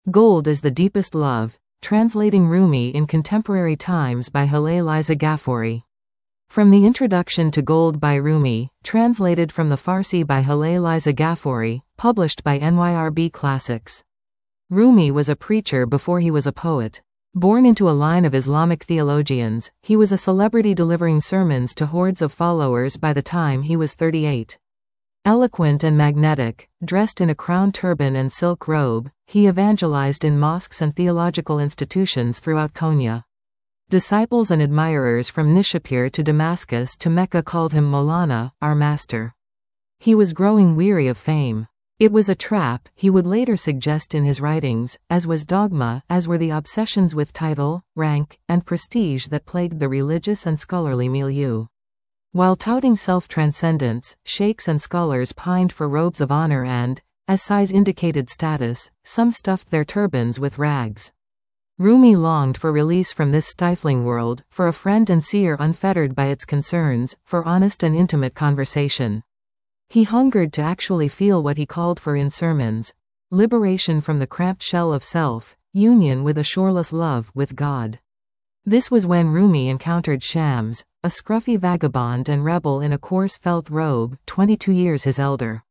Gold is the Deepest Love, translating Rumi in Contemporary Times by Haleh Liza Ghafouri. From the Introduction to Gold by Rumi, translated from the Farsi by Haleh Liza Ghafouri, published by NYRB Classics. Rumi was a preacher before he was a poet. Born into a line of Islamic theologians, he was a celebrity delivering sermons to hordes of followers by the time he was 38. Eloquent and magnetic, dressed in a crown turban and silk robe, he evangelized in mosques and theological institutions throughout Konya. Disciples and admirers from Nishapur to Damascus to Mecca called him Maulana, our master. He was growing weary of fame. It was a trap, he would later suggest in his writings, as was dogma, as were the obsessions with title, rank, and prestige that plagued the religious and scholarly milieu. While touting self-transcendence, sheikhs and scholars pined for robes of honor and, as size indicated status, some stuffed their turbans with rags. Rumi longed for release from this stifling world, for a friend and seer unfettered by its concerns, for honest and intimate conversation. He hungered to actually feel what he called for in sermons: liberation from the cramped shell of self, union with a shoreless love with God. This was when Rumi encountered Shams, a scruffy vagabond and rebel in a coarse felt robe, 22 years his elder.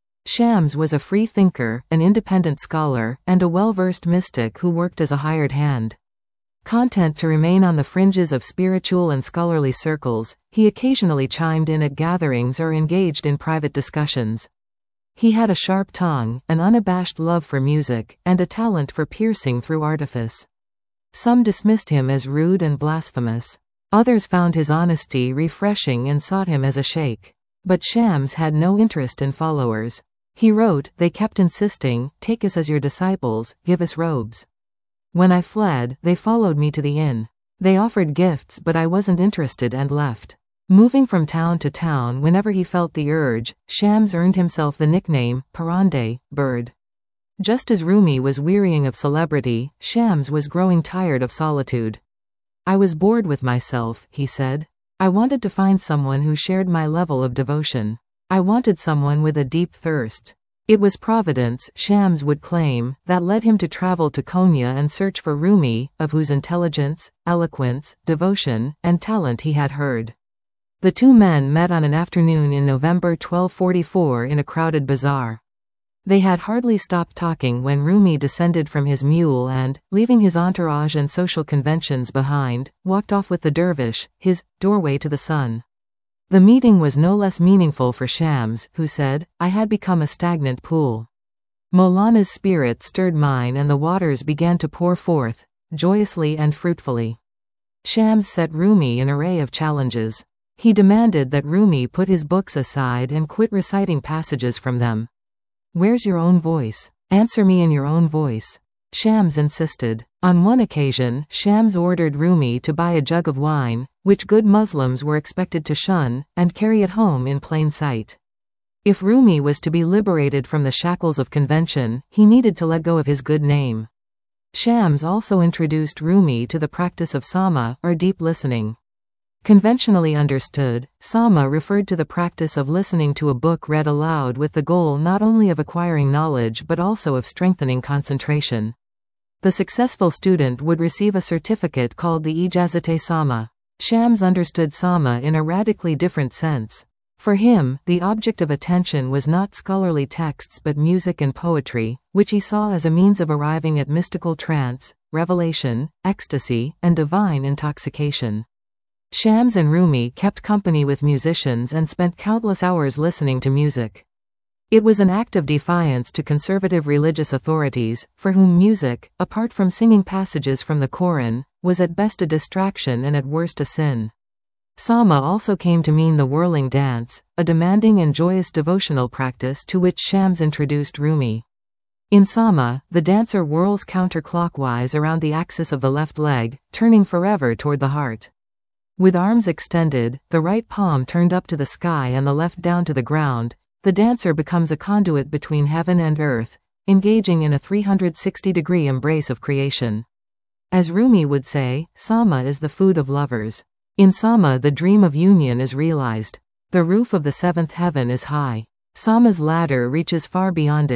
Shams was a free thinker, an independent scholar, and a well-versed mystic who worked as a hired hand. Content to remain on the fringes of spiritual and scholarly circles, he occasionally chimed in at gatherings or engaged in private discussions. He had a sharp tongue, an unabashed love for music, and a talent for piercing through artifice. Some dismissed him as rude and blasphemous. Others found his honesty refreshing and sought him as a sheikh. But Shams had no interest in followers. He wrote, "They kept insisting, 'Take us as your disciples, give us robes.' When I fled, they followed me to the inn. They offered gifts but I wasn't interested and left." Moving from town to town whenever he felt the urge, Shams earned himself the nickname, Parande, bird. Just as Rumi was wearying of celebrity, Shams was growing tired of solitude. "I was bored with myself," he said. "I wanted to find someone who shared my level of devotion. I wanted someone with a deep thirst." It was providence, Shams would claim, that led him to travel to Konya and search for Rumi, of whose intelligence, eloquence, devotion, and talent he had heard. The two men met on an afternoon in November 1244 in a crowded bazaar. They had hardly stopped talking when Rumi descended from his mule and, leaving his entourage and social conventions behind, walked off with the dervish, his doorway to the sun. The meeting was no less meaningful for Shams, who said, "I had become a stagnant pool. Maulana's spirit stirred mine and the waters began to pour forth, joyously and fruitfully." Shams set Rumi an array of challenges. He demanded that Rumi put his books aside and quit reciting passages from them. "Where's your own voice? Answer me in your own voice." Shams insisted. On one occasion, Shams ordered Rumi to buy a jug of wine, which good Muslims were expected to shun, and carry it home in plain sight. If Rumi was to be liberated from the shackles of convention, he needed to let go of his good name. Shams also introduced Rumi to the practice of sama, or deep listening. Conventionally understood, sama referred to the practice of listening to a book read aloud with the goal not only of acquiring knowledge but also of strengthening concentration. The successful student would receive a certificate called the Ijazat-e-Sama. Shams understood sama in a radically different sense. For him, the object of attention was not scholarly texts but music and poetry, which he saw as a means of arriving at mystical trance, revelation, ecstasy, and divine intoxication. Shams and Rumi kept company with musicians and spent countless hours listening to music. It was an act of defiance to conservative religious authorities, for whom music, apart from singing passages from the Koran, was at best a distraction and at worst a sin. Sama also came to mean the whirling dance, a demanding and joyous devotional practice to which Shams introduced Rumi. In Sama, the dancer whirls counterclockwise around the axis of the left leg, turning forever toward the heart. With arms extended, the right palm turned up to the sky and the left down to the ground, the dancer becomes a conduit between heaven and earth, engaging in a 360-degree embrace of creation. As Rumi would say, Sama is the food of lovers. In Sama the dream of union is realized. The roof of the seventh heaven is high. Sama's ladder reaches far beyond it.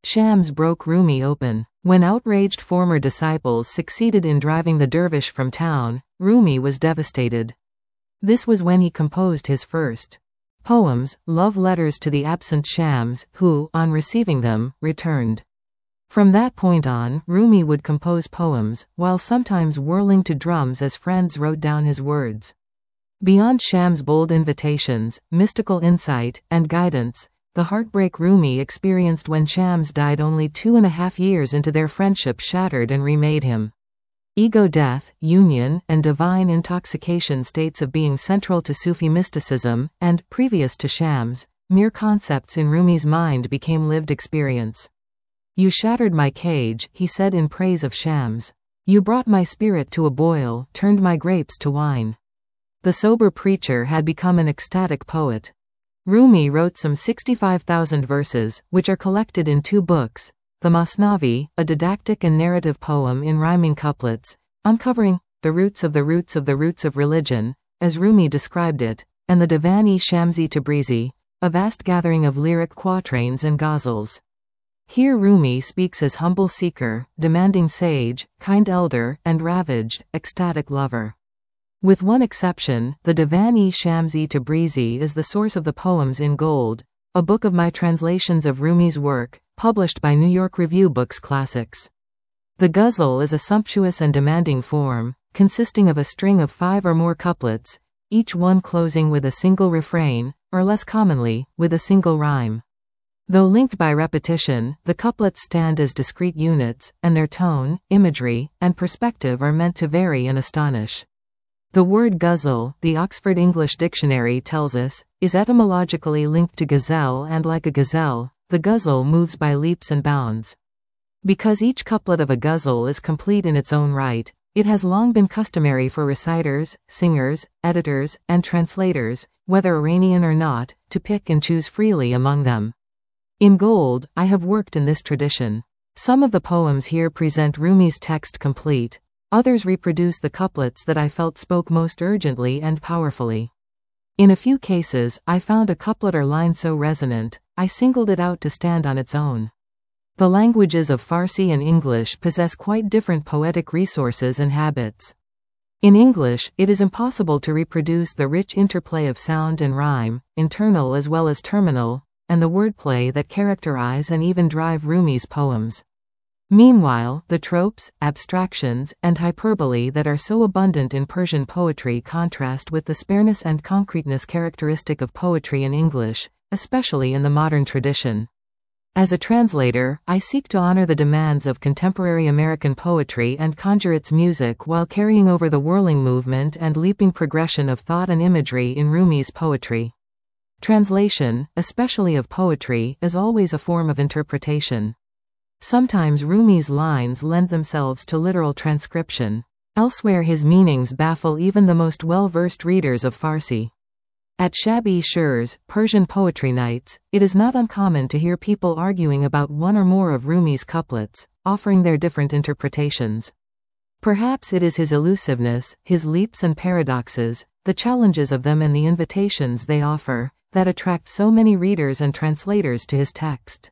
Shams broke Rumi open. When outraged former disciples succeeded in driving the dervish from town, Rumi was devastated. This was when he composed his first poems, love letters to the absent Shams, who, on receiving them, returned. From that point on, Rumi would compose poems, while sometimes whirling to drums as friends wrote down his words. Beyond Shams' bold invitations, mystical insight, and guidance, the heartbreak Rumi experienced when Shams died only 2.5 years into their friendship shattered and remade him. Ego death, union, and divine intoxication, states of being central to Sufi mysticism, and, previous to Shams, mere concepts in Rumi's mind became lived experience. "You shattered my cage," he said in praise of Shams. "You brought my spirit to a boil, turned my grapes to wine." The sober preacher had become an ecstatic poet. Rumi wrote some 65,000 verses, which are collected in 2 books. The Masnavi, a didactic and narrative poem in rhyming couplets, uncovering the roots of the roots of the roots of religion, as Rumi described it, and the Divan-e-Shamsi Tabrizi, a vast gathering of lyric quatrains and ghazals. Here Rumi speaks as humble seeker, demanding sage, kind elder, and ravaged, ecstatic lover. With one exception, the Divan-e-Shamsi Tabrizi is the source of the poems in Gold, a book of my translations of Rumi's work, published by New York Review Books Classics. The ghazal is a sumptuous and demanding form, consisting of a string of 5 or more couplets, each one closing with a single refrain, or less commonly, with a single rhyme. Though linked by repetition, the couplets stand as discrete units, and their tone, imagery, and perspective are meant to vary and astonish. The word ghazal, the Oxford English Dictionary tells us, is etymologically linked to gazelle, and like a gazelle, the ghazal moves by leaps and bounds. Because each couplet of a ghazal is complete in its own right, it has long been customary for reciters, singers, editors, and translators, whether Iranian or not, to pick and choose freely among them. In Gold, I have worked in this tradition. Some of the poems here present Rumi's text complete. Others reproduce the couplets that I felt spoke most urgently and powerfully. In a few cases, I found a couplet or line so resonant, I singled it out to stand on its own. The languages of Farsi and English possess quite different poetic resources and habits. In English, it is impossible to reproduce the rich interplay of sound and rhyme, internal as well as terminal, and the wordplay that characterize and even drive Rumi's poems. Meanwhile, the tropes, abstractions, and hyperbole that are so abundant in Persian poetry contrast with the spareness and concreteness characteristic of poetry in English, especially in the modern tradition. As a translator, I seek to honor the demands of contemporary American poetry and conjure its music while carrying over the whirling movement and leaping progression of thought and imagery in Rumi's poetry. Translation, especially of poetry, is always a form of interpretation. Sometimes Rumi's lines lend themselves to literal transcription. Elsewhere his meanings baffle even the most well-versed readers of Farsi. At Shab-e-Shurs, Persian poetry nights, it is not uncommon to hear people arguing about one or more of Rumi's couplets, offering their different interpretations. Perhaps it is his elusiveness, his leaps and paradoxes, the challenges of them and the invitations they offer, that attract so many readers and translators to his text.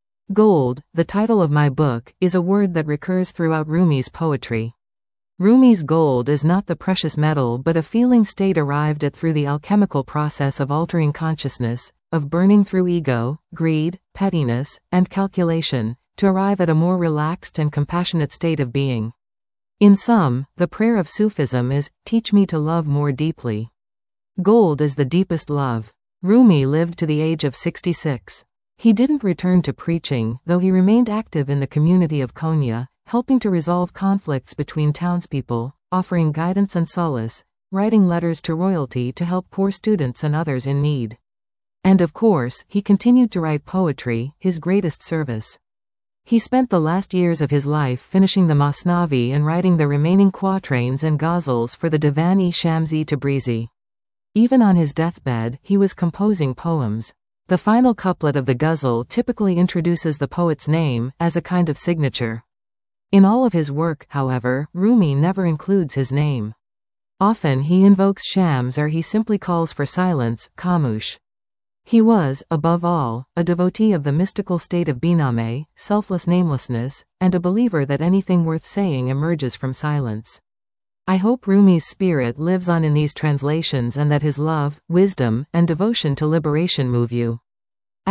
Gold, the title of my book, is a word that recurs throughout Rumi's poetry. Rumi's gold is not the precious metal but a feeling state arrived at through the alchemical process of altering consciousness, of burning through ego, greed, pettiness, and calculation, to arrive at a more relaxed and compassionate state of being. In sum, the prayer of Sufism is, teach me to love more deeply. Gold is the deepest love. Rumi lived to the age of 66. He didn't return to preaching, though he remained active in the community of Konya, helping to resolve conflicts between townspeople, offering guidance and solace, writing letters to royalty to help poor students and others in need. And of course, he continued to write poetry, his greatest service. He spent the last years of his life finishing the Masnavi and writing the remaining quatrains and ghazals for the Divan-e-Shamsi Tabrizi. Even on his deathbed, he was composing poems. The final couplet of the ghazal typically introduces the poet's name, as a kind of signature. In all of his work, however, Rumi never includes his name. Often he invokes Shams or he simply calls for silence, khamush. He was, above all, a devotee of the mystical state of Biname, selfless namelessness, and a believer that anything worth saying emerges from silence. I hope Rumi's spirit lives on in these translations and that his love, wisdom, and devotion to liberation move you. ******.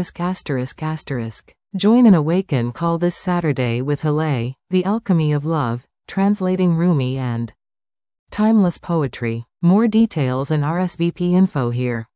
Join and awaken call this Saturday with Halay, The Alchemy of Love, translating Rumi and Timeless Poetry. More details and RSVP info here.